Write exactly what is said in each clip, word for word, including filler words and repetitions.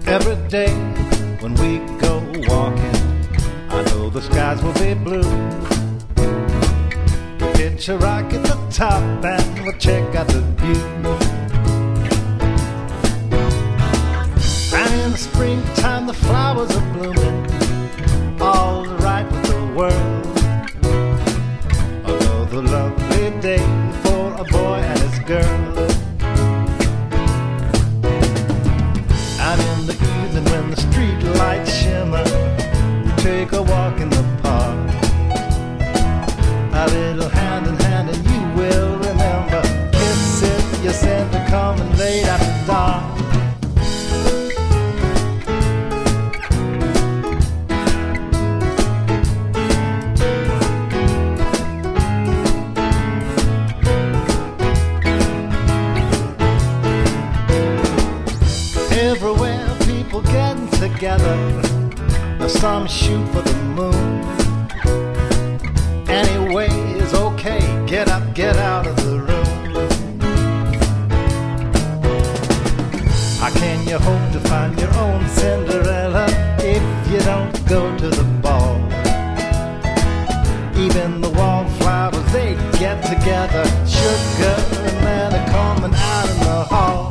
Every day when we go walking, I know the skies will be blue. Hitch a rock at the top and we'll check out the view. And in the springtime the flowers are blooming, all right with the world. Another lovely day for a boy and his girl. And in the evening when the street lights shimmer, we take a walk in the park. A little hand in hand and you will remember. Kiss if you sent to come and late after dark. Everywhere people getting together. Now some shoot for the moon. Anyway is okay. Get up, get out of the room. How can you hope to find your own Cinderella if you don't go to the ball? Even the wallflowers, they get together. Sugar and men are coming out in the hall.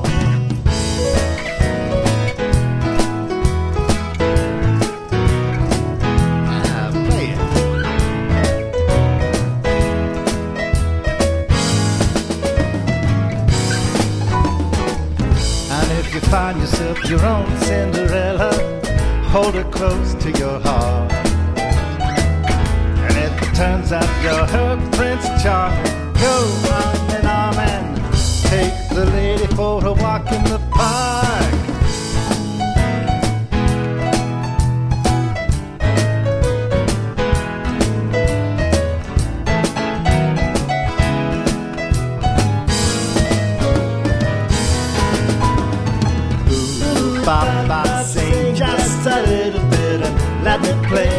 If you find yourself your own Cinderella, hold her close to your heart. And if it turns out you're her Prince Charming, go arm in arm and take the lady for a walk in the park. Baba, sing just a little bit and let me play